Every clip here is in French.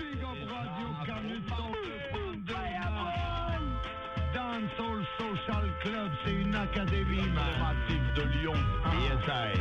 Big up Radio Canut, Dancehall Social Club, c'est une académie massive de Lyon. Yes, I.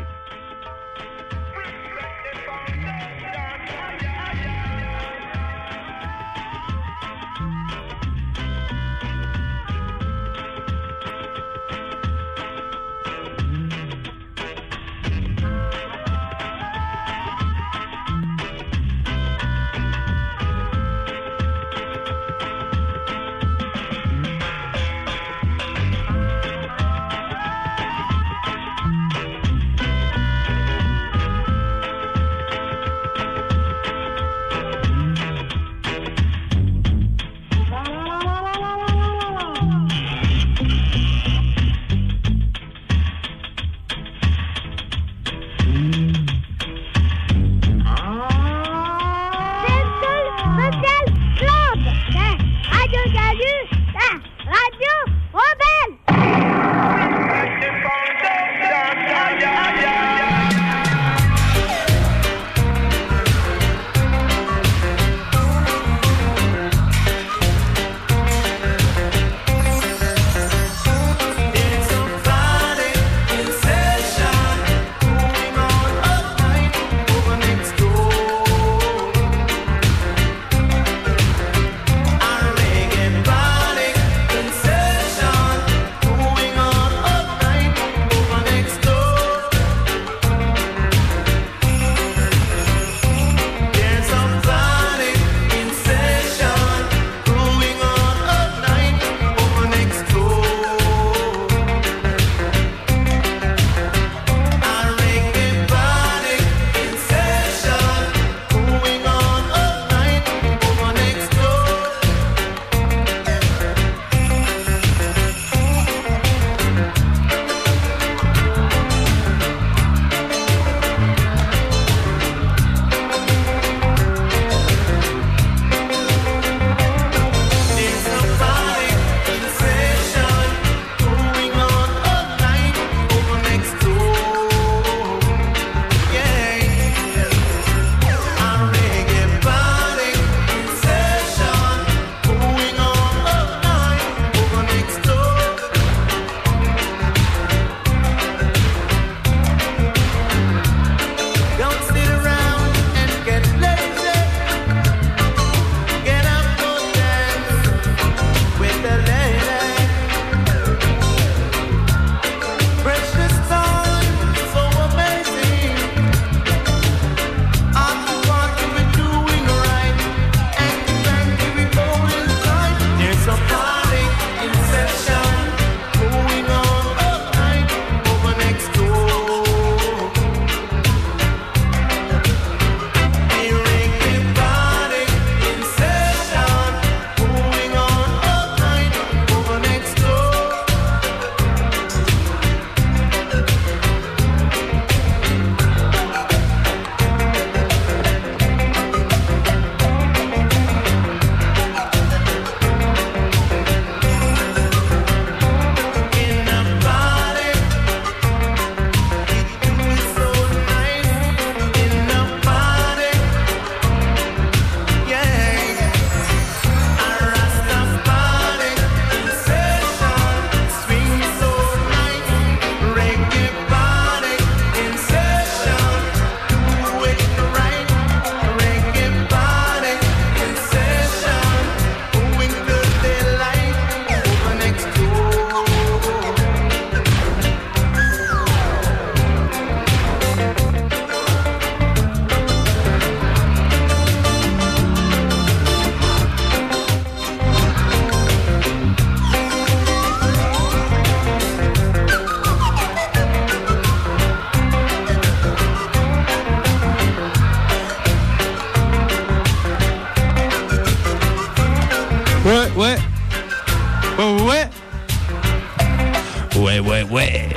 Ouais.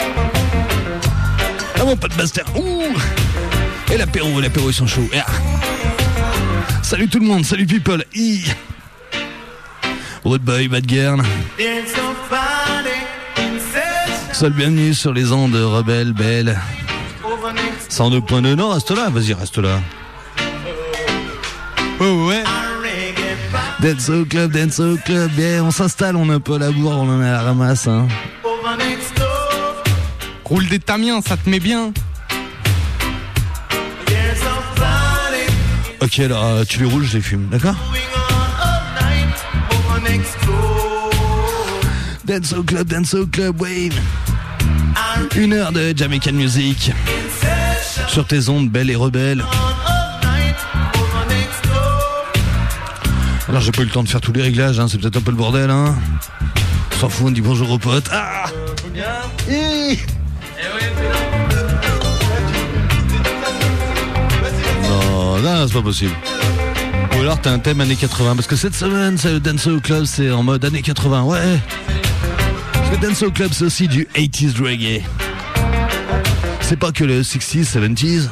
Ah mon pote Bastien. Ouh. Et l'apéro, ils sont chauds. Ah. Salut tout le monde, salut people. Road boy, bad girl. Sois le bienvenu sur les ondes rebelles, belles. 102.2, non, reste là, vas-y, reste là. Ouais. Dance au club, bien, on s'installe, on a un peu la bourre, on en est à la ramasse. Hein. Roule des tamiens, ça te met bien. Ok, alors tu les roules, je les fume, d'accord? Dance au club, Wayne. 1 heure de Jamaican Music sur tes ondes belles et rebelles. Alors j'ai pas eu le temps de faire tous les réglages, hein, c'est peut-être un peu le bordel, hein. On s'en fout, on dit bonjour aux potes. Ah, non, c'est pas possible. Ou alors t'as un thème années 80, parce que cette semaine, c'est le Dance au Club, c'est en mode années 80, ouais. Parce que Dance au Club, c'est aussi du 80s reggae. C'est pas que le 60s, 70s.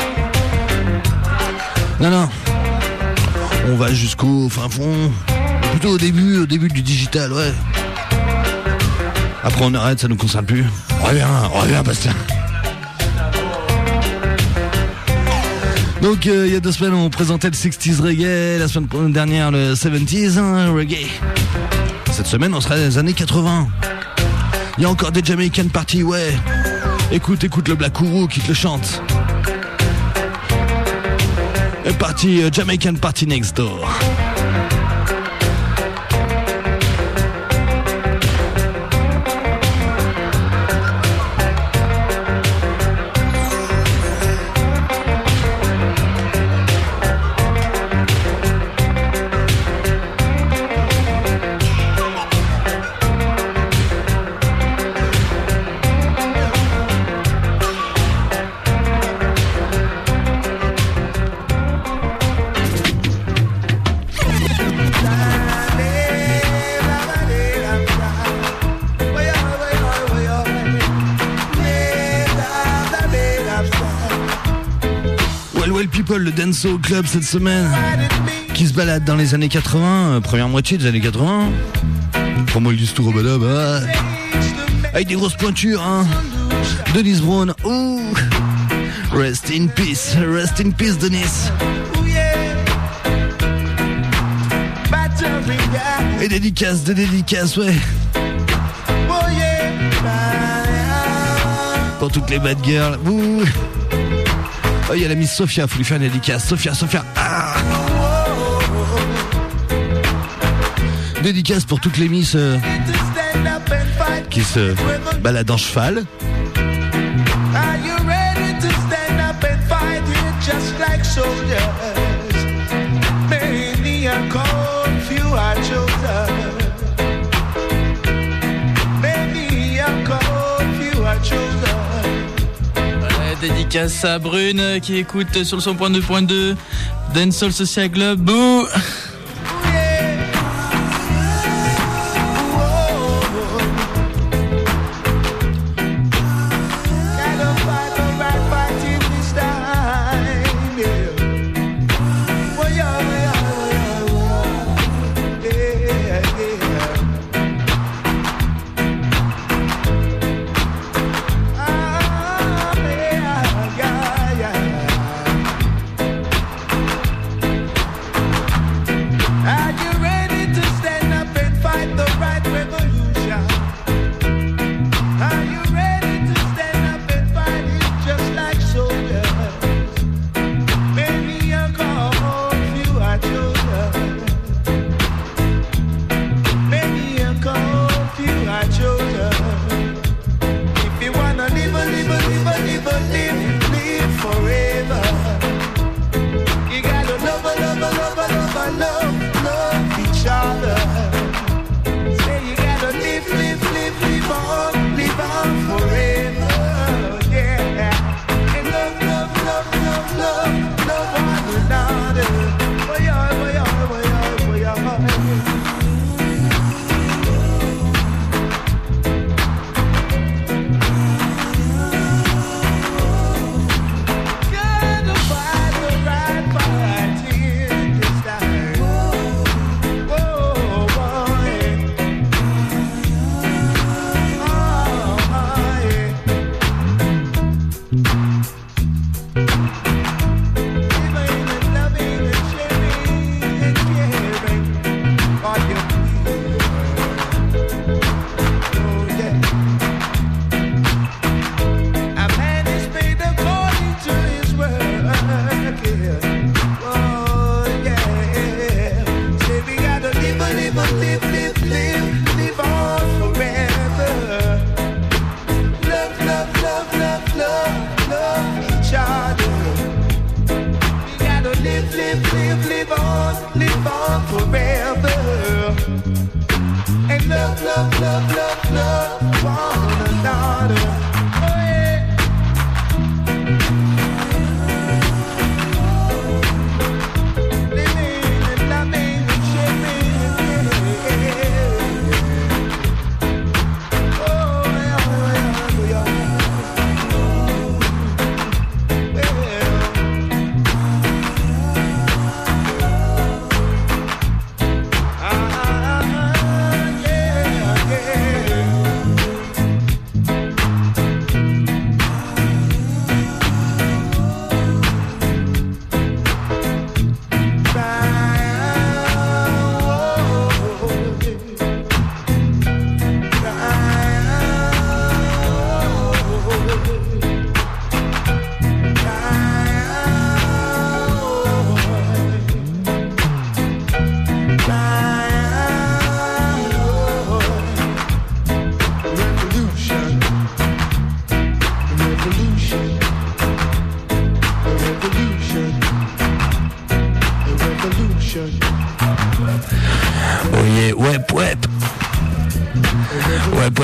Non. On va jusqu'au fin fond. Plutôt au début du digital, ouais. Après on arrête, ça nous concerne plus. Reviens, Bastien. Donc il y a 2 semaines on présentait le 60s reggae, la semaine dernière le 70s reggae. Cette semaine on sera dans les années 80. Il y a encore des Jamaican Party, ouais. Écoute le Black Ouro qui te le chante. Et parti Jamaican Party Next Door. Le Dance au Club cette semaine qui se balade dans les années 80, première moitié des années 80. Pour moi, ils disent tout robada, avec des grosses pointures, hein. Dennis Brown, ouh, rest in peace, Dennis. Et dédicace, ouais. Pour toutes les bad girls, ouh. Oh, il y a la Miss Sophia, faut lui faire une dédicace. Sophia. Ah, dédicace pour toutes les Miss qui se baladent en cheval. Dédicace à Brune qui écoute sur le 100.2.2 Dancehall Social Club. Bouh.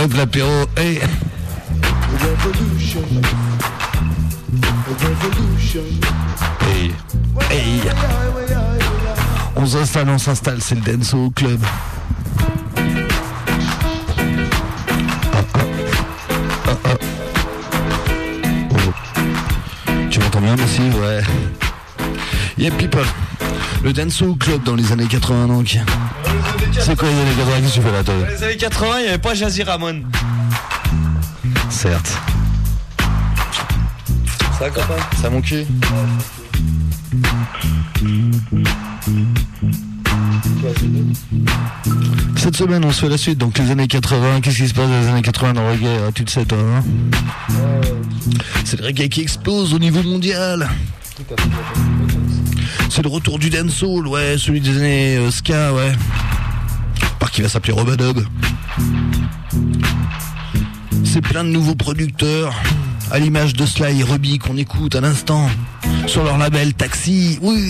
Donc l'apéro est... Hey, hey. On s'installe, c'est le Denso Club. Tu m'entends bien, Massive? Ouais. Yeah, people. Le Denso Club dans les années 80, donc. C'est quoi les années 80? Qu'est-ce que tu fais là, toi? Dans les années 80, il n'y avait pas Jazzy Ramon. Certes. Ça, copain? Ça, mon cul? Cette semaine, on se fait la suite. Donc, les années 80, qu'est-ce qui se passe dans les années 80 dans le reggae? Tu le sais, toi, hein? C'est le reggae qui explose au niveau mondial. C'est le retour du dancehall, ouais, celui des années ska, ouais. Par qui va s'appeler Robadub. C'est plein de nouveaux producteurs, à l'image de Sly et Ruby qu'on écoute à l'instant sur leur label Taxi, oui.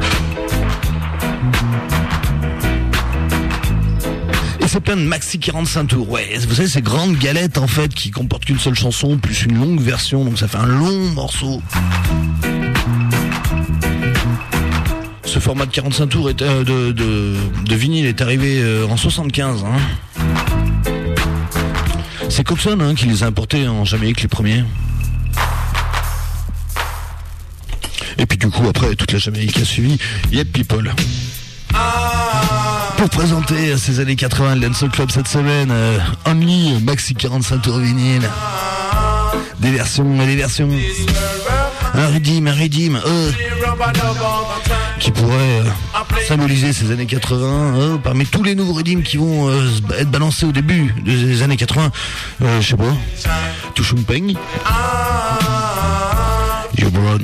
Et c'est plein de maxi 45 tours, ouais. Vous savez, ces grandes galettes en fait qui comportent qu'une seule chanson plus une longue version, donc ça fait un long morceau. Ce format de 45 tours de vinyle est arrivé en 75. Hein. C'est Coxon qui les a importés en Jamaïque les premiers. Et puis du coup après toute la Jamaïque a suivi. Yep People. Pour présenter ces années 80 le Dancehall Club cette semaine, Only maxi 45 tours vinyle. Des versions et des versions. Un redeem, qui pourrait symboliser ces années 80, parmi tous les nouveaux redeems qui vont être balancés au début des années 80, je sais pas, Touchumpeng, Yobron.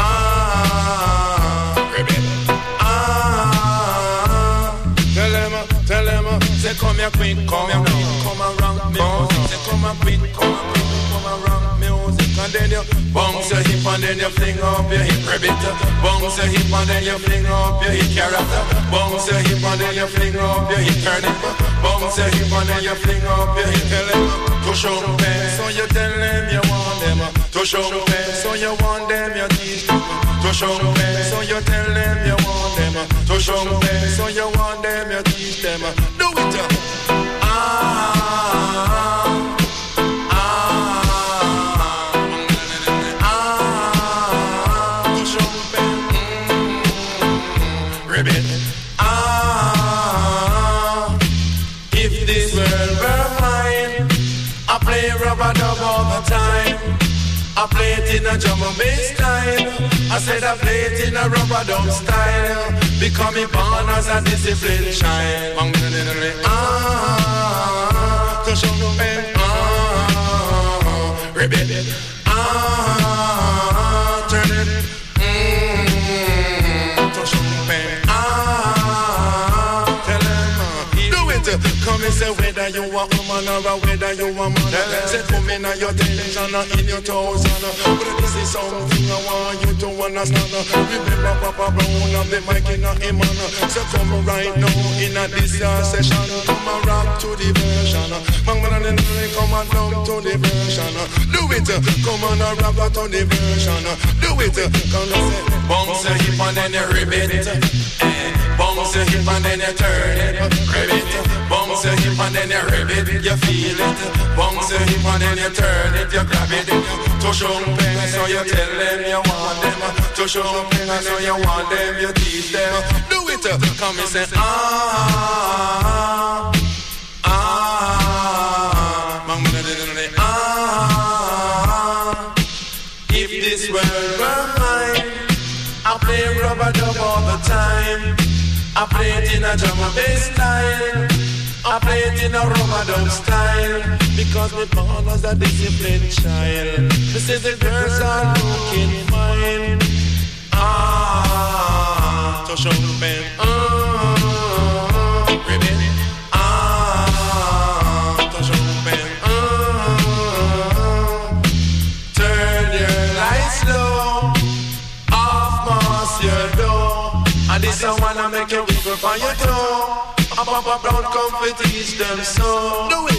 Tell them, say come here quick, come around music, say come around music, and then you bounce your hip and then you fling up your hip ribbit, bounce your hip and then you fling up your hip character, bounce your hip and then you fling up your hip turnip, bounce your hip and then you fling up your hip. Tell them to show them, so you tell them you want them, to show them, so you want them, you teach them, to show them, so you tell them you want them, to show them, so you want them, you teach them. Do it. If this world were mine, I play rub-a-dub all the time. I play it in a drum and bass style. I said I play it in a rub-a-dub style. Becoming born as a disciplined child. To show me, ribbit, turn it, to show me, tell them, do it. Come and say whether you a woman or whether you a man. Say come in on your television or in your toes. But this is something I want you to understand. Remember Papa Brown of the mic in a him. So come right now in a this session. Come and rock to the version. Man and then come and down to the version. Do it. Come on and rock to the version. Do it. Come and say bounce your hip and then you ribbit. Bounce your hip and then you turn it. Ribbit. Bounce your hip and then you ribbit, you feel it. Bounce your hip and then you turn it, you grab it. Touch on pen, so you tell them you want them. Touch on pen, so you want them, you teach them. Do it, come and say If this world were mine, I play rub-a-dub all the time. I play it in a drum and bass style. I play it in a rub-a-dub style. Because me born as a disciplined child. Me say the girls are looking fine. Touch on the pen. Ribbit. Touch on the pen. Turn your lights low. Off mask your door. And this I wanna make you wiggle for your toe. Papa Brown come to teach them so. Do it.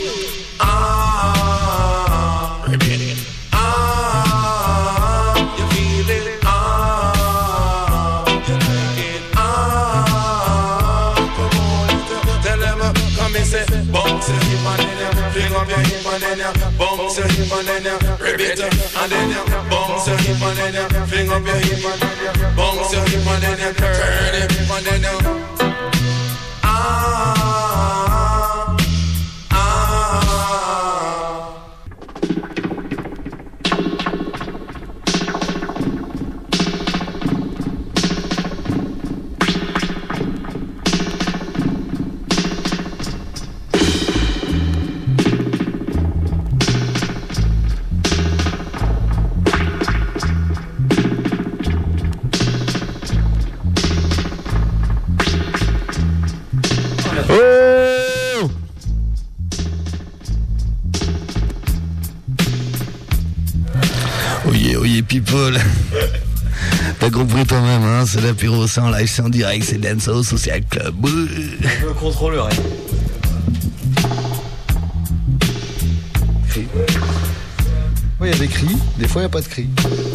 You feel it. You like it. Come on, tell them, come and say, bounce your hip and then you fling up your hip and then you bounce your hip and then you rip it and then you bounce your hip and then you fling up your hip and then you bounce your hip and then you turn it and then you. People, t'as compris toi-même, hein, c'est l'apéro, c'est en live, c'est en direct, c'est Dancehall Social Club. Le contrôleur. Cris. Oui, il y a des cris, des fois il n'y a pas de cris.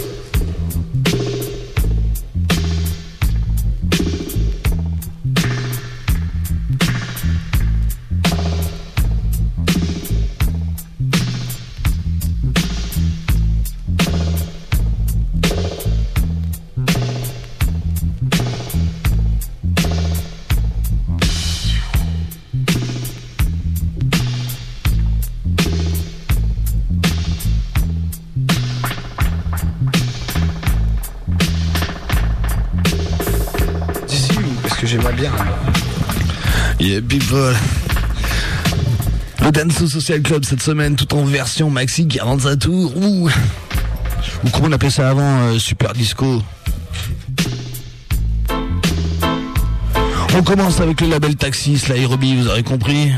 J'aimerais bien. Yeah, people. Le Dancehall Social Club cette semaine, tout en version maxi 45 tours. Ou comment on appelait ça avant, Super Disco. On commence avec le label Taxis, l'Aérobie, vous aurez compris.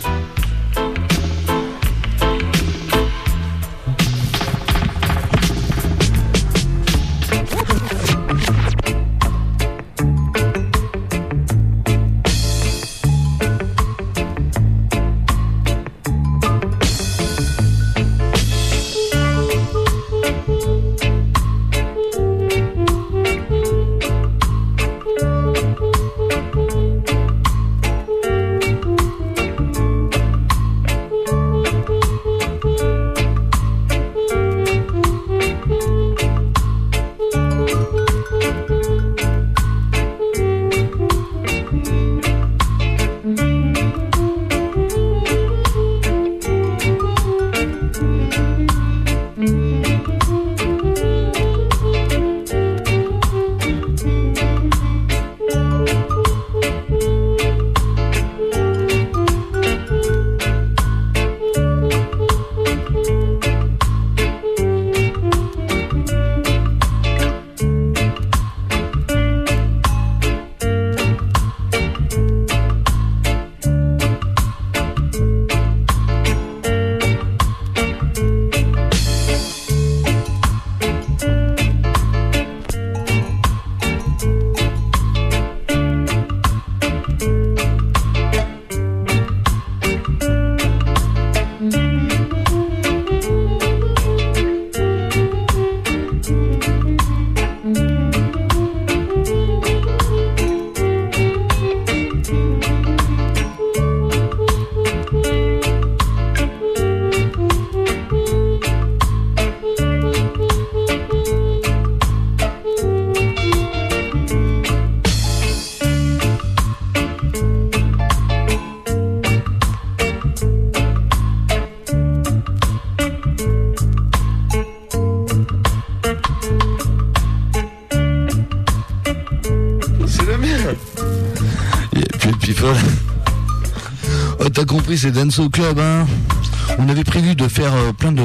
Oh, t'as compris, c'est Dancehall Club, hein. On avait prévu de faire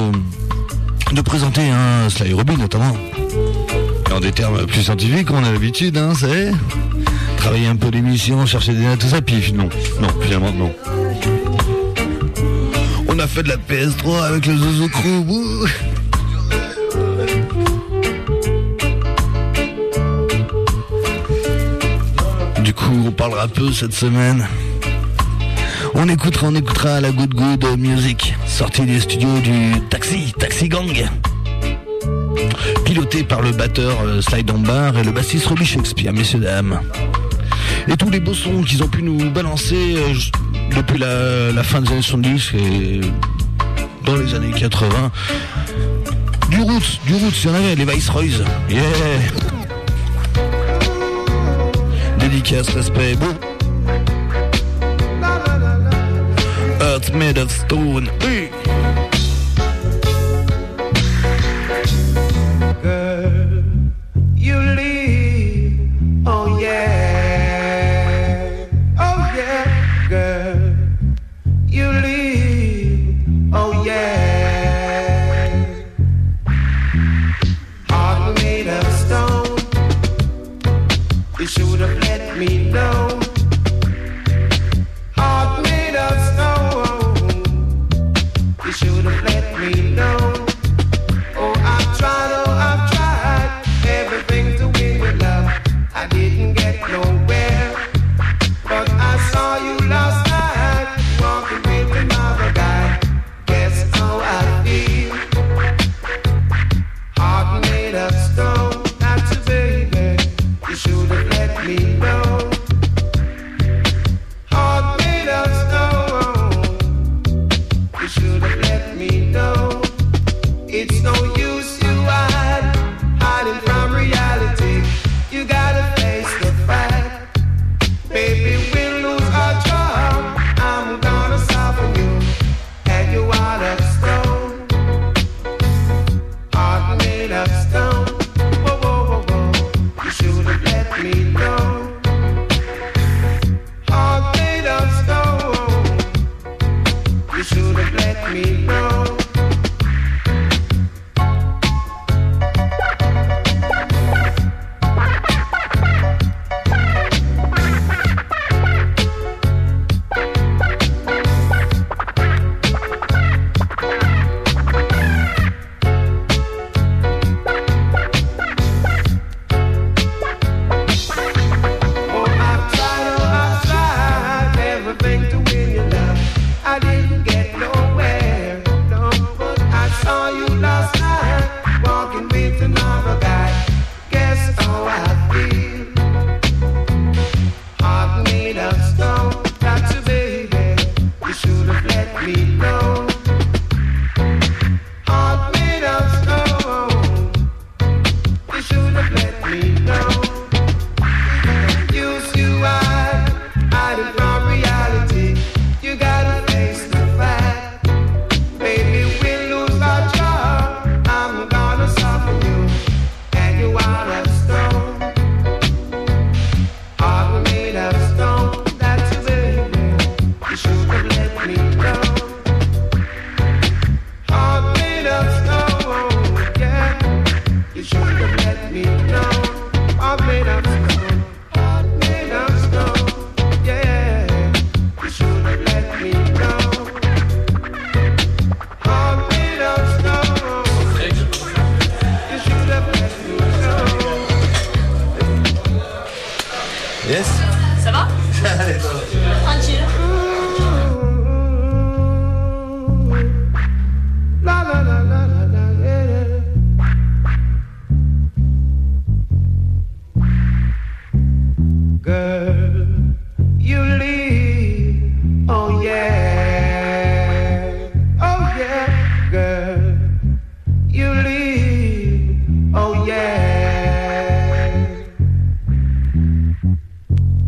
de présenter Sly Robbie notamment. Et en des termes plus scientifiques, on a l'habitude, hein, c'est travailler un peu l'émission, chercher des notes, tout ça, puis non, finalement non. On a fait de la PS3 avec le Zozo Crew. Du coup, on parlera peu cette semaine On écoutera la Good Music, sortie des studios du Taxi Gang. Piloté par le batteur Sly Dunbar et le bassiste Robbie Shakespeare, messieurs dames. Et tous les beaux sons qu'ils ont pu nous balancer depuis la fin des années 70 et dans les années 80. Du roots, il y en avait, les Viceroys. Yeah. Dédicace, respect, bon. Earth made of stone. Hey. Girl, you leave, oh yeah, girl, you leave, oh yeah, heart made of stone, you should have let me know, heart made of stone, you should have let me know. Oh, I've tried everything to win your love. I didn't get nowhere, but I saw you last night walking with another guy. Guess how I feel? Heart made of stone. That's a baby. You should have let me know. Heart made of stone. You should have let me know. It's no use you hiding from reality. You gotta face the fact, baby, we'll lose our job. I'm gonna soften you, and you out of stone, heart made of stone. Whoa, whoa, whoa, whoa. You should have let me know. Heart made of stone. You should have let me know. I've tried everything to win your love. I didn't get nowhere, no, but I saw you last night walking with another guy. Guess how I feel? Heart made of stone. That's a baby. You should have let me know. Heart made of stone. You should have let me know. Use you hiding from reality. You gotta face the fact, baby, we'll lose our job. I'm gonna soften you, and you out of stone. Heart made of stone. That's a baby. You should have let me know. Heart made of stone. Yeah, you should have let me know. Heart made of stone. Heart made of stone. Yeah, you should have let me know. Heart made of stone. You should have let me know. Yes. Ça va? Allez, toi. Tranquille. La la la la la la, yeah. Girl, you leave, oh yeah, girl, you leave, oh yeah.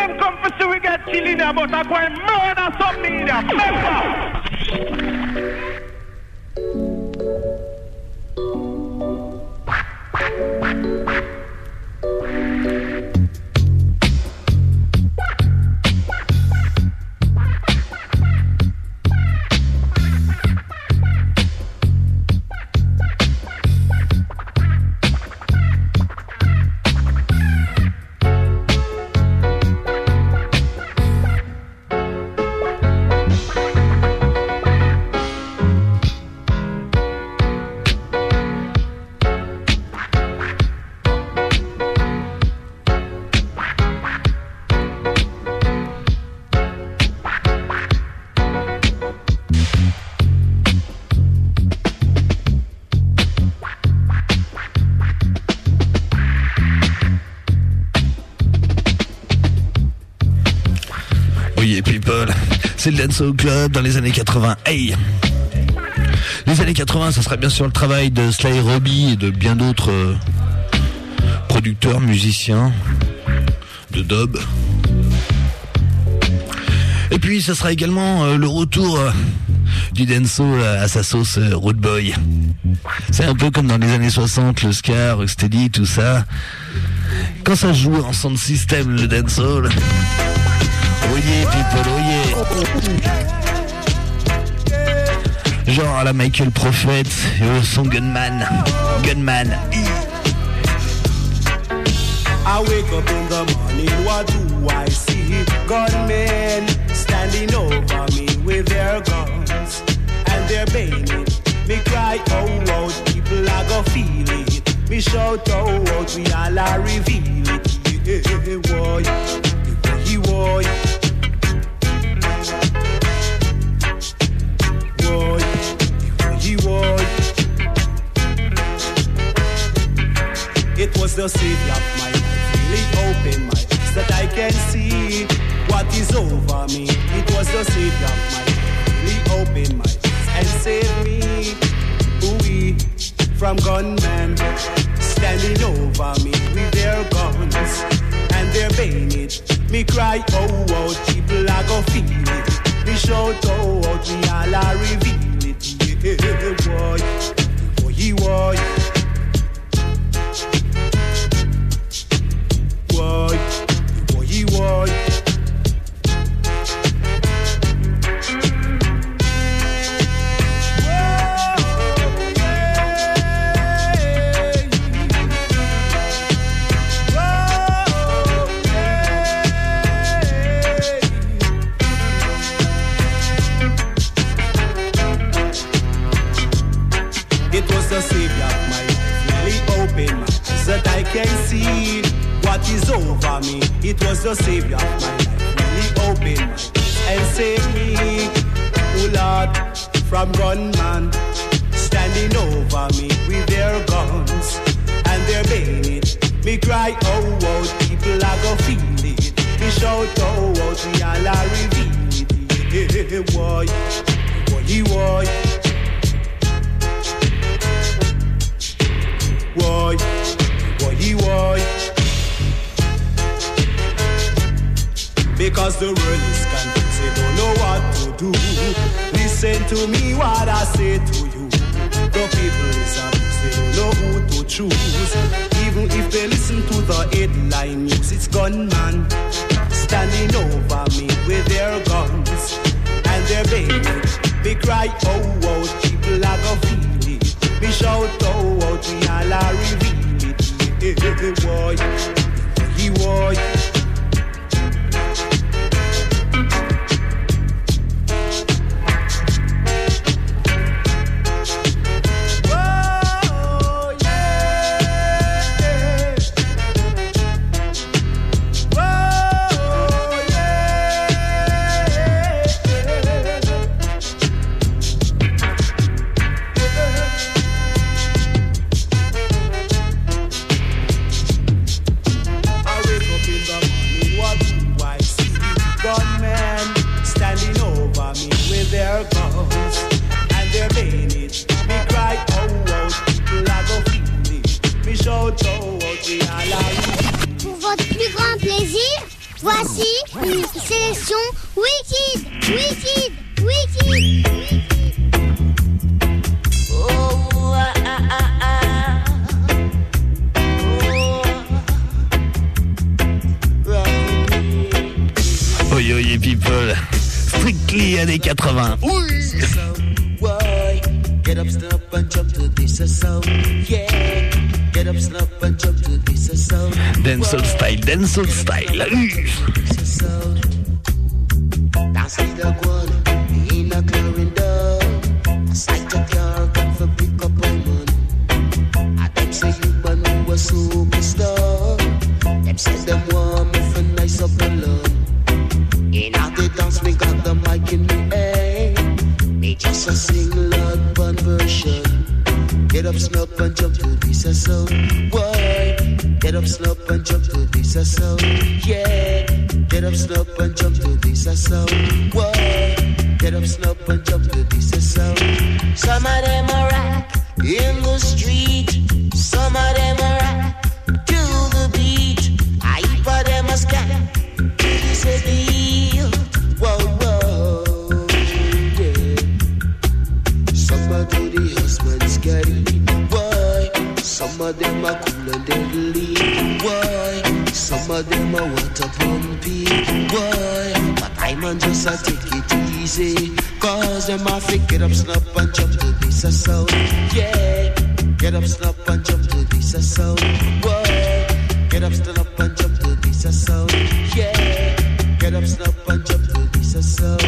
them come to see we get killing here, but I'm going to murder something in here. Remember! C'est le Dancehall Club dans les années 80. Hey! Les années 80, ça sera bien sûr le travail de Sly Robbie et de bien d'autres producteurs, musiciens de dub. Et puis ça sera également le retour du dancehall à sa sauce Road Boy. C'est un peu comme dans les années 60, le ska, Rocksteady, tout ça. Quand ça joue en sound system, le dancehall. Oyez, people, oyez. Genre à la Michael Prophet et son Gunman. Gunman. I wake up in the morning, what do I see? Gunmen standing over me with their guns and their bayonet. Me cry, oh, oh, people are gonna feel it. Me shout, oh, oh, we all are reveal it. Yeah, boy, boy. It was the savior of my life, really opened my eyes that I can see what is over me. It was the savior of my life, really opened my eyes and saved me, ooh, from gunmen standing over me with their guns and their bayonet. Me cry, oh, oh, people are gonna feel it. Me shout, oh, oh, we all are reveal it. Yeah, boy, boy, boy. Boy, boy, boy. It was the savior of my life, really opened my eyes that I can see what is over me. It was the savior of my life, really opened my eyes and saved me, oh Lord, from gunmen standing over me with their guns and their bayonet. Me cry, oh, oh, people are gonna feel it. Me shout, oh, oh, we all are reveal it. Yeah, boy, boy, boy. Boy, boy, boy. Because the world is confused, they don't know what to do. Listen to me, what I say to you. The people is abused, they don't know who to choose. Even if they listen to the headline news, it's gunman standing over me with their guns and their babies. They cry, oh, oh, people are gonna feel it. Me shout, oh, oh, we all are reveal it. Hey, boy, he boy. Pour votre plus grand plaisir, Voici une sélection Wicked, Wicked, Wicked. Oh, Oye, oye, people. Strictly années 80. Oui. Get up, stand up and jump to this sound. Yeah. Get up, stand up and jump to this sound. Dancehall style, dancehall style. Dance with the one in a clearing down. A sight of car come for pick up my money. I them say you man who a superstar. Them say them want me for nice up alone. In how they dance, me got the mic in the air. Me just a sing loud one version. Get up, snap and jump to this sound. Why? Get up, snap and jump to this sound. Yeah. Get up, snap and jump to this sound. Why? Get up, snap and jump to this sound. Some of them are rock in the street. Some of them are rock to the beat. I for them a scan. This a deal. Whoa, whoa, yeah. Some are to the husband scary. Why? Some of them are cool and deadly. Why? Some of them are water pumpy. Why? But I man just a take it easy. Cause them a fit get up, snap and jump to this a sound. Yeah. Get up, snap and jump to this a sound. Why? Get up, stand up and jump to this a sound. Yeah. Get up, snap and jump to this a sound.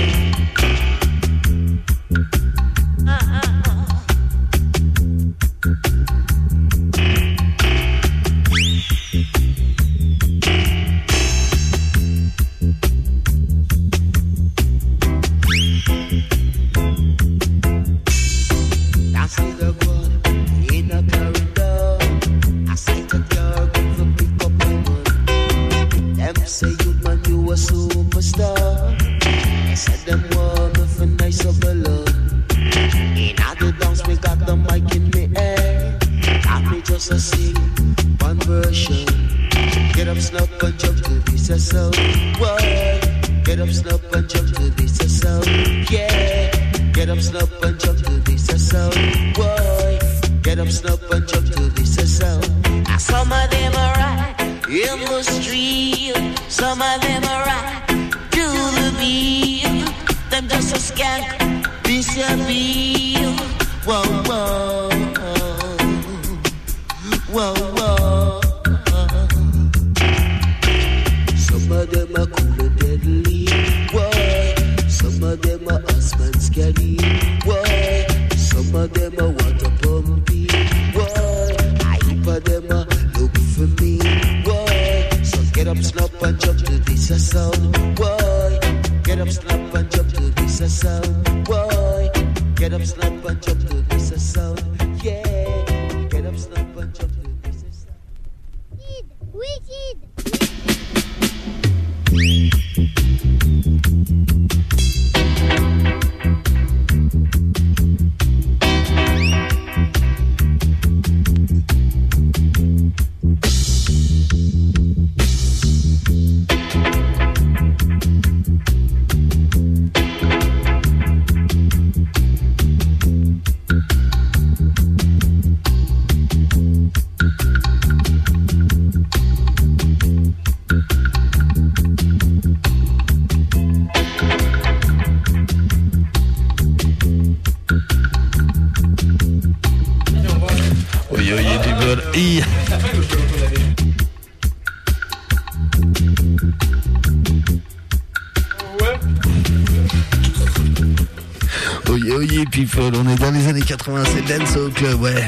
On est dans les années 80, c'est Dancehall Club, ouais.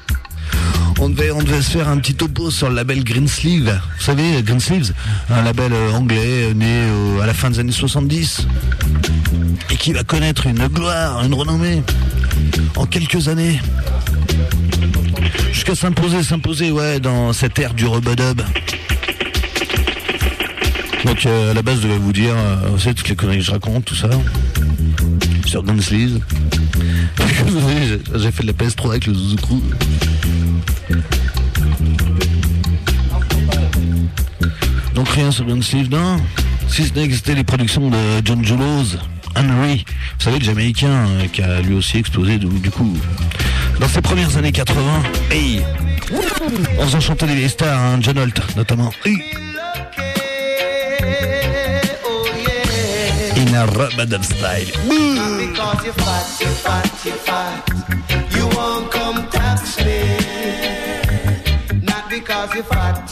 On devait se faire un petit topo sur le label Greensleeve. Vous savez, Greensleeves, un label anglais né à la fin des années 70 et qui va connaître une gloire, une renommée en quelques années. Jusqu'à s'imposer, ouais, dans cette ère du rub-a-dub. Donc à la base, je devais vous dire, vous savez, toutes les conneries que je raconte, tout ça, sur Greensleeves. J'ai fait de la PS3 avec le Zouzoukrou. Donc rien sur Greensleeve, non? Si ce n'est que c'était les productions de John Julos, Henry, vous savez, le Jamaïcain qui a lui aussi explosé du coup dans ses premières années 80. Hey, en faisant chanter des vieilles stars, hein, John Holt notamment. Hey. In a rub-a-dub style. Because you're fat, you won't come tax me. Not because you're fat,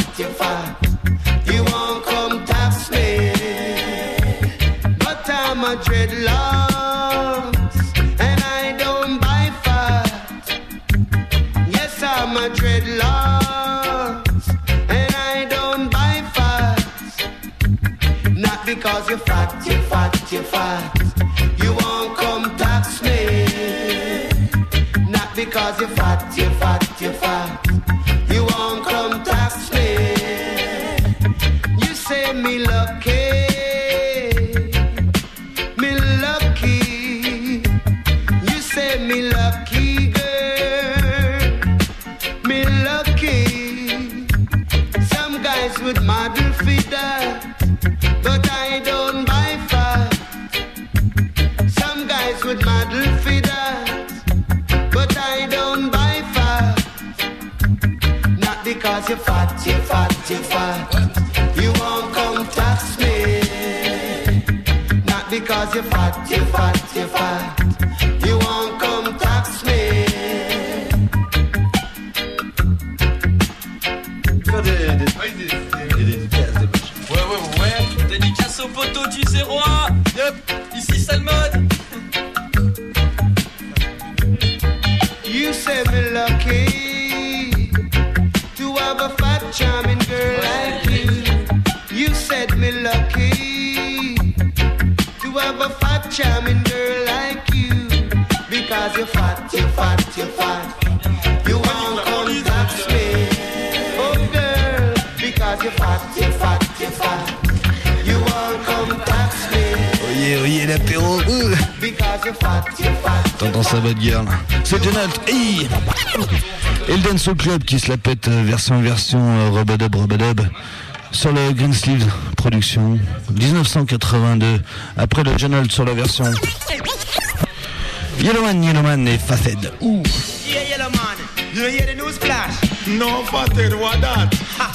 you won't come tax me. But I'm a dreadlocks, and I don't buy fat. Yes, I'm a dreadlocks, and I don't buy fat. Not because you're fat, you won't come tax me. Not because you're fat, you won't come tax me. You say me lucky, you say me lucky, girl, me lucky. Some guys would model for that, but I don't buy fat. Some guys would model for that, but I don't buy fat. Not because you're fat, you won't come tax me. Not because you're fat, you won't come tax me. Ouais, dédicace au poteau, tu sais roi. Yep, ici c'est le mode. You say me lucky to have a fat charming girl like you. You said me lucky to have a fat charming girl like you. Because you're fat, you won't come tax me. Oh girl, because you're fat, you won't come tax me. Oyez l'apéro. Because you're fat. T'entends ça, bad girl. C'est John Holt. Hey. Et le Dancehall Club qui se la pète version Rub-a-dub sur le Greensleeve production 1982. Après le John Holt sur la version Yellowman et Fated. Ouh. Yeah, Yellowman, you hear the news flash? No, Fated, what that?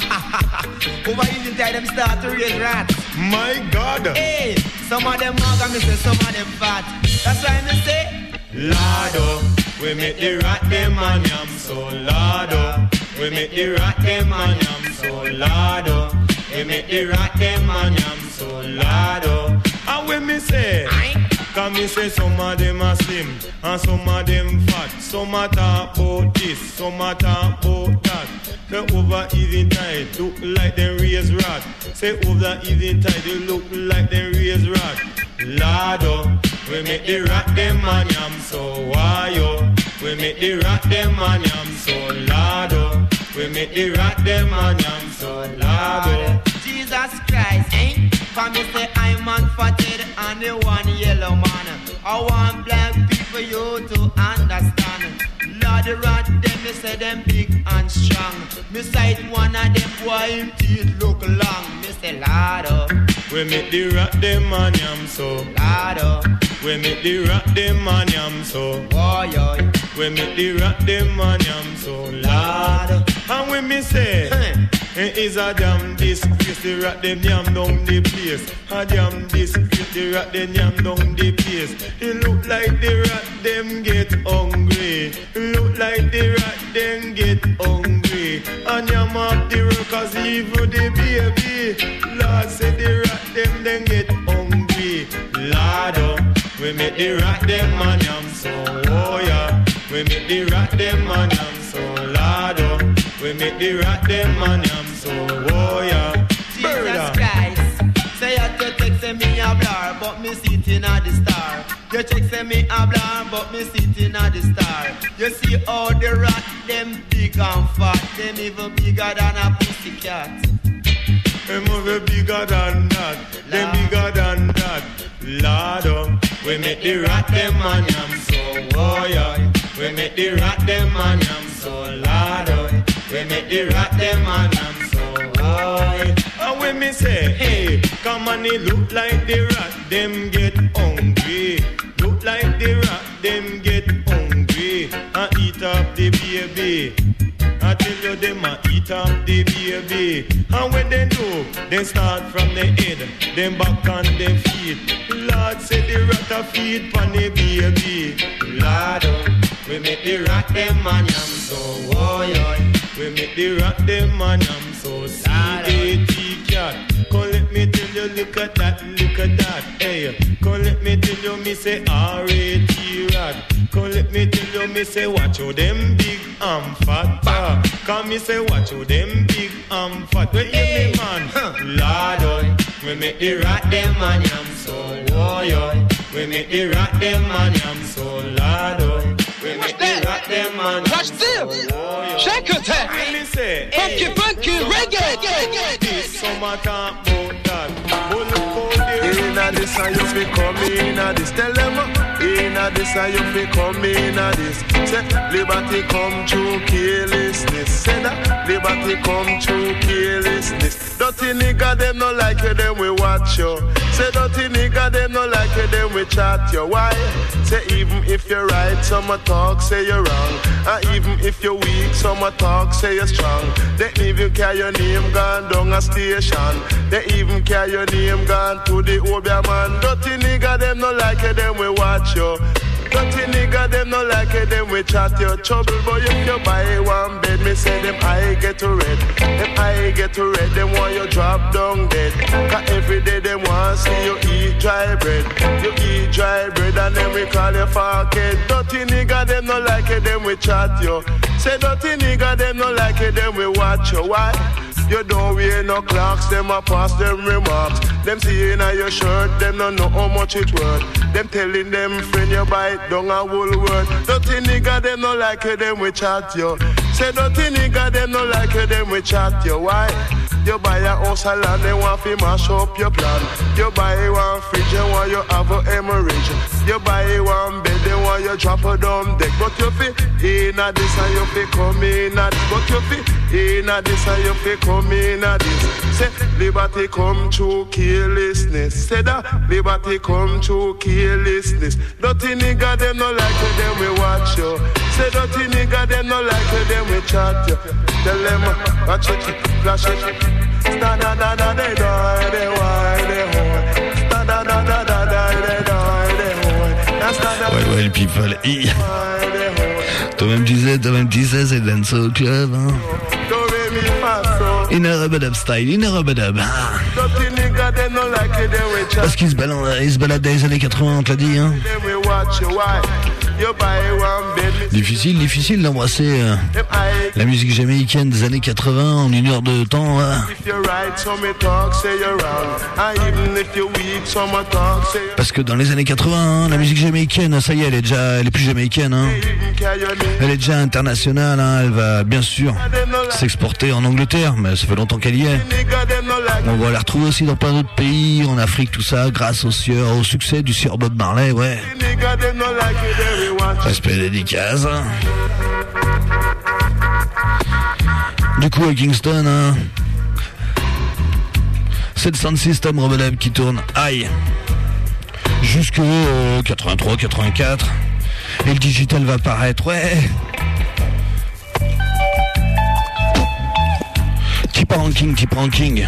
Over in the time them start to raise rats. My God. Hey, some of them mug and me say some of them fat. That's why me say Lardo, we make the rat them and yam so lardo. We make the rat them and yam so lardo. We make the rat them and yam so lardo. And when me say, can me say some of them are slim and some of them fat. Some a talk about this, some a talk about that. They over eating tight, look like them raised rat. Say over eating tight, they look like them raised rat. Lardo, we make the rat them and yam so wayo. We make the rat them and yam so lardo. We make the rat them and yam so lardo. Jesus Christ, eh? Come me say I'm unfatted and the one yellow man. I want black people you to understand. Lord the rat them me say them big and strong. Me sight one of them boy him teeth look long. Me say Lardo, we make the rat them and yam so Lardo. We make the rat them and yam so Boy, we make the rat them and yam so Lardo. And when me say it is a damn disgrace, the rat them yam down the place. A damn disgrace, the rat them yam down the place. It look like the rat them get hungry. It look like the rat them get hungry. And yam up the workers even the baby. Lord said the rat them then get hungry. Lardo, we make the rat them and yam so oh yeah. We make the rat them and yam so lardo. We make the rat them and yam so oh yeah. Jesus Christ, say you text me a blur, but me sitting at the star. You check say me a blur, but me sitting at the star. You see how the rat them big and fat, them even bigger than a pussycat. Them even bigger than that, them bigger than that. Lardo, we make the rat them and yam so oh yeah. We make the rat them and yam so lardo. We make the rat them and yam so oh yeah. And when when me say, hey, come on, it look like the rat, them get hungry. Look like the rat, them get hungry. I eat up the baby. I tell you them a eat up the baby. And when they do, they start from the head, them back on them feet. Lord say the rat a feed pon the baby. Lord, we make the rat them and yam so oi oi. We make the rat them and yam so C-A-T cat. Come let me tell you, look at that, hey. Come let me tell you, me say R-A-T rat. Come let me tell you, me say watch out them big fat. Come me say watch out them big fat. Where hear me man? Lord, oi. We make the rat them and yam so oi oi. We make the rat them and yam so Lord, oi. We make the rat them and watch this. Shake your tail. Funky, funky, reggae. This summer talk about that. Inna this and you fi come inna this. Tell them inna this and you fi come inna this. Say liberty come through carelessness. Say that liberty come through carelessness. Dirty nigga them no like you, them we watch you. Say dirty nigga them no like you, them we chat you. Why? Say even if you're right, some talk say you're wrong. And even if you're weak, some talk say you're strong. They even carry your name gone down a station. They even carry your name gone to the Obia man. Dirty nigga them no like you, them we watch you. Dirty nigga them no like you, them we chat your trouble. But if you buy one bed, me say them I get to red. Them I get to red, them want you drop down dead. Cause every day them want see you eat dry bread. You eat dry bread and then we call you fuckhead. Dirty nigga them no like you, them we chat you. Say dirty nigga them no like you, them we watch you. Why? You don't wear no clocks, them a pass them remarks. Them see in your shirt, them don't know how much it worth. Them telling them friend you buy it down a whole word. Dirty nigga them no like you, them we chat you. Say dirty nigga them no like you, them we chat you. Why? You buy a house and land, they want to mash up your plan. You buy one fridge, they want you have a hemorrhage. You buy one bed, they want you drop a dumb deck. But you fi inna this and you fi come inna this. But you fi inna this and you fi come inna this. Say liberty come through carelessness. Say that liberty come through carelessness. Dirty nigga them no like you, them we watch you. Say dirty nigga them no like you, them we chat you. Tell them watch it, flash it. Sta da da da they die, they why they hold. Sta da da da da they die, they hold. Ouais, le people. Toi-même disais, c'est le Dancehall Club. Hein. In a rub-a-dub style, in a rub-a-dub. Parce qu'il se balade dans les années 80, on te l'a dit. Hein. Difficile d'embrasser la musique jamaïcaine des années 80 en une heure de temps. Hein. Parce que dans les années 80, la musique jamaïcaine, ça y est, elle est plus jamaïcaine. Hein. Elle est déjà internationale. Hein. Elle va bien sûr s'exporter en Angleterre, mais ça fait longtemps qu'elle y est. On va la retrouver aussi dans plein d'autres pays, en Afrique, tout ça, grâce au succès du sieur Bob Marley, ouais. Respect dédicace. Du coup, à Kingston, hein, c'est le sound system Rub-a-dub qui tourne. Aïe. Jusque 83, 84. Et le digital va apparaître, ouais. Keep ranking.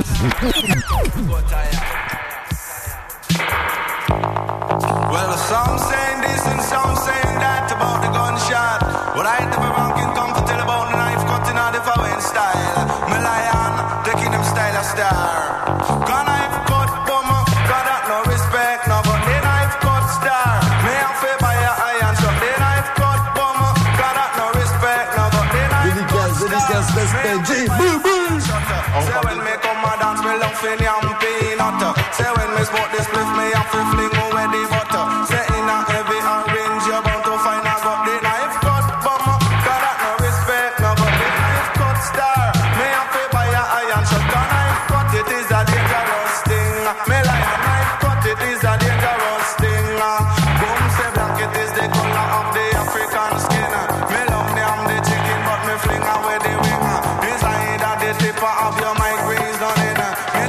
Well, some saying this and some saying that about the gunshot. Well, I ain't never ranking come to tell about the knife cutting out the foreign style. Me lion, taking them style a star. Gun knife cut bummer, got that no respect, no, but the knife cut star. Me have to buy a iron shop, the knife cut bummer, got that no respect, no, but the knife cut star. Respect, G, boo, boo. Say when me come a dance, me love for yam peanut. Say when me smoke this spliff, me have to fling away the butter. Say in a heavy orange, you're bound to find I got the knife cut bummer. Got that no respect, no, but the knife cut star. Me have to buy a iron shot, a knife cut, it is a dangerous thing. Me like a knife cut, it is a dangerous thing. Boom, say black, it is the color of the African skin. Me love me, I'm the chicken, but me fling away the wing. Inside of the tip of your migraines done in. Me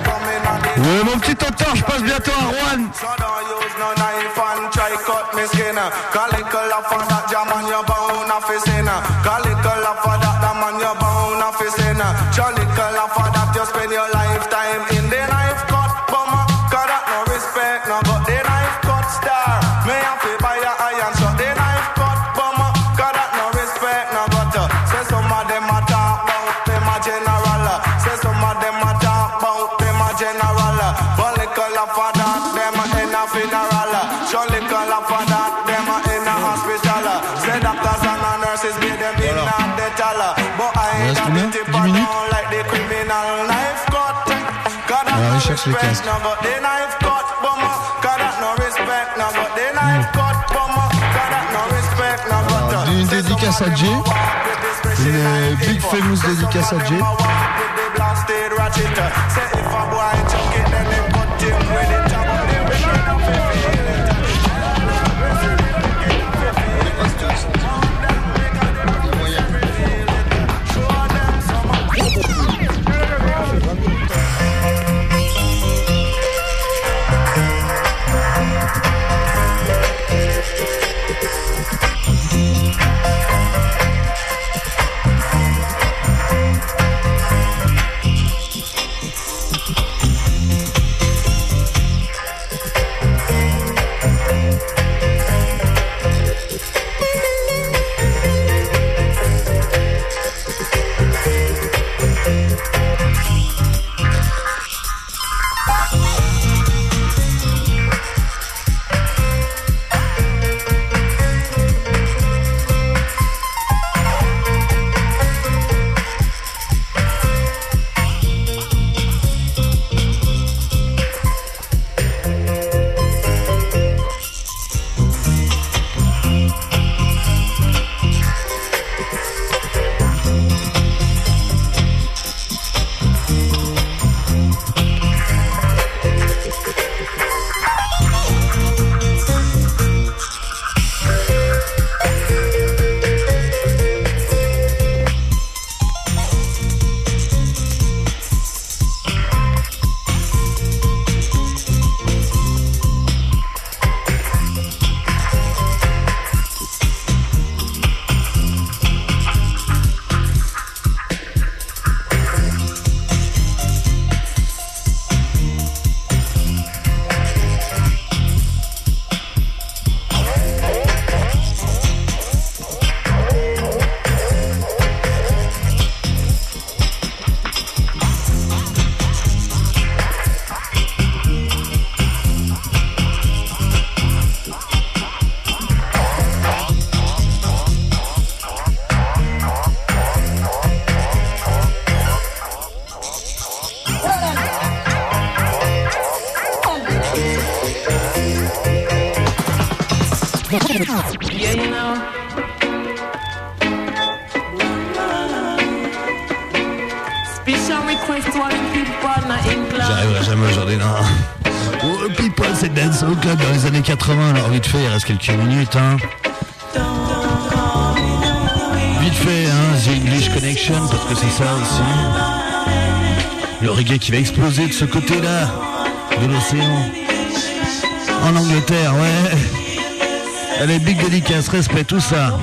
Ouais, mon petit tonton, je passe bientôt à Rouen. So don't use no knife and try cut me skin. Cause little of that jam on your bone of his sin. Cause little of that jam on your bone of his sin. So little of that you spend your lifetime in the knife cut bummer. Cause that no respect, no but the knife cut star. Me have to buy a iron so the knife cut bummer. Cause that no respect, no but say some of them a talk about them a general. Say some of them a talk about them a general. But little of that them in a funeral. Show little of that them in a hospital. Say doctors and nurses be them in a dental. But I ain't got the tip on like the criminal knife cut. Cause that no respect, no but the knife cut bummer. Cause that no respect, no but the knife cut bummer. Cause that no respect, no but Une dédicace à Jay. Une big famous dédicace à Jay. Yeah, you know. Special request to all the people na England. J'arriverai jamais aujourd'hui, non. Oh, People, c'est Dancehall Club dans les années 80. Alors vite fait, il reste quelques minutes, hein. Vite fait, hein, The English Connection, parce que c'est ça aussi. Le reggae qui va exploser de ce côté-là de l'océan. En Angleterre, ouais. Allez, big dédicace, respect, tout ça.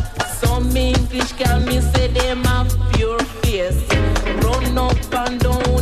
English girl, me say them have pure face. Run up and down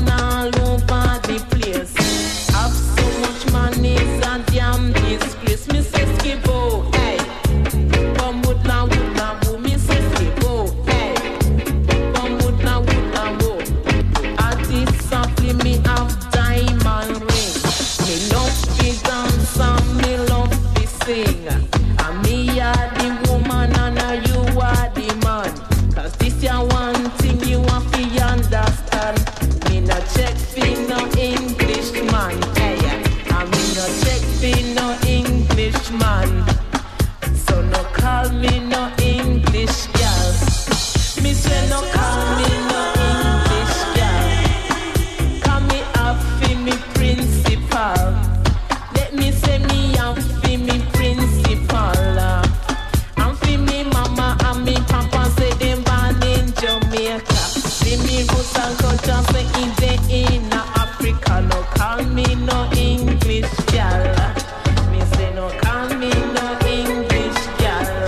roots and culture, say if they in Africa, no call me no English gal. Me say no call me no English gal.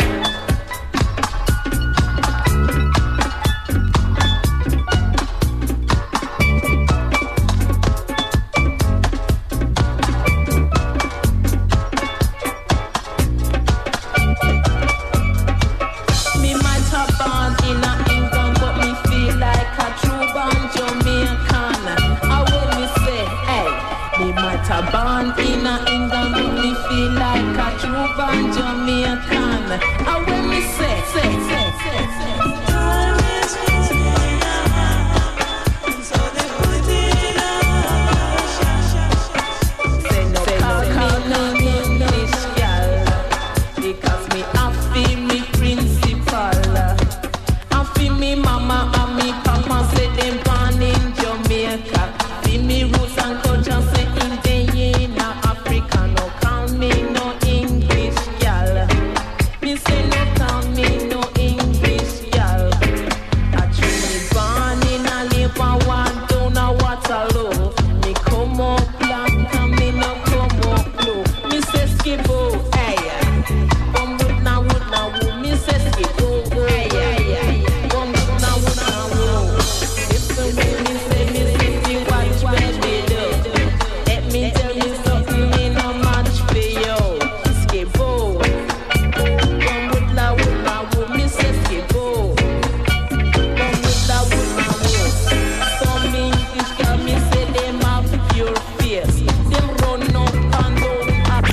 Me might have born in England, but me feel like a true born Jamaican. I will me say, hey, me might have born in England, but me feel like a true born Jamaican. I will me say. Say no, call me English gal, because me happy me principal. Happy me mama and me papa say them born in Jamaica. Happy me roots and culture say in the in Africa. No call me no English gal. Me say no call me no English gal. I truly born in a labor one down a Waterloo. Me come up black and me no come up blue. Me say skippo, hey. Come wood na wood. Me say skippo, hey. Come wood na wood. Listen when me say me watch where me do. Let me tell you something, me no match for you. Skippo. Come wood na wood. Me say skippo. Come wood na wood. Some English girl me say them have pure face. Them run up and down.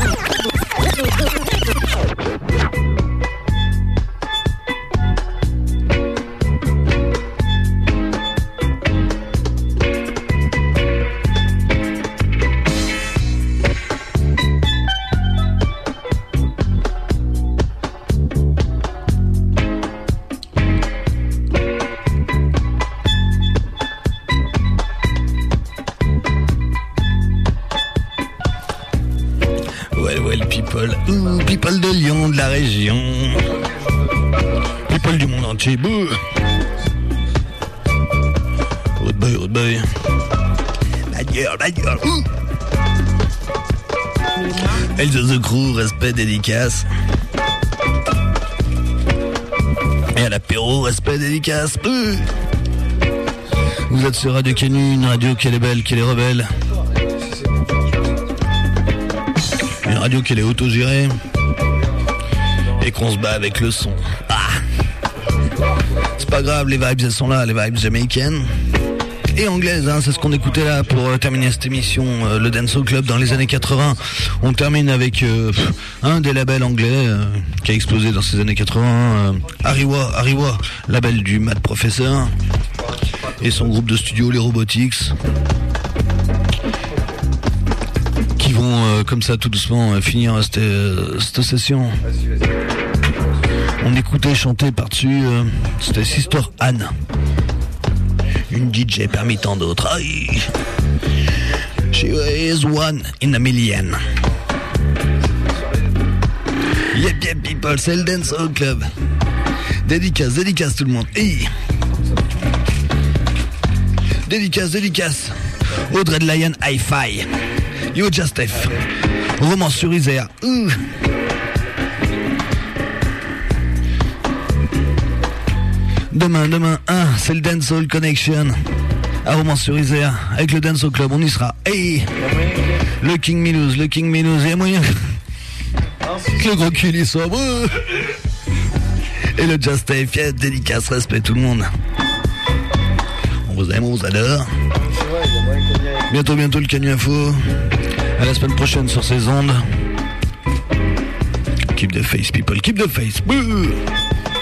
Well, people. People de Lyon, de la région. People du monde entier. Bouh. Rude boy. La gueule. Elsa The Crew, respect, dédicace. Et à l'apéro, respect, dédicace. Bouh. Vous êtes sur Radio Canu, une radio qui est belle, qui est rebelle. Une radio qui est autogérée. Et qu'on se bat avec le son. Ah. C'est pas grave, les vibes elles sont là, les vibes jamaïcaines. Et anglaises, hein, c'est ce qu'on écoutait là pour terminer cette émission, le Dancehall Club dans les années 80. On termine avec un des labels anglais qui a explosé dans ces années 80, Ariwa, label du Mad Professor, et son groupe de studio, les Robotics, qui vont comme ça tout doucement finir cette session. On écoutait chanter par-dessus, c'était Sister Anne. Une DJ parmi tant d'autres. Aïe. She is one in a million. Yep, people, c'est le Dancehall Club. Dédicace tout le monde. Hey. Dédicace. Audrey de Lion Hi-Fi. Yo Justef. Romance sur Isère. Demain, c'est le Dancehall Connection à Romans-sur-Isère avec le Dancehall Club, on y sera. Hey, le King Milouz, il y a moyen que le gros cul y soit beau. Et le Just F, dédicace, respect tout le monde. On vous aime, on vous adore. Bientôt le Canu Info. À la semaine prochaine sur ces ondes. Keep the face, people, keep the face. Bouh.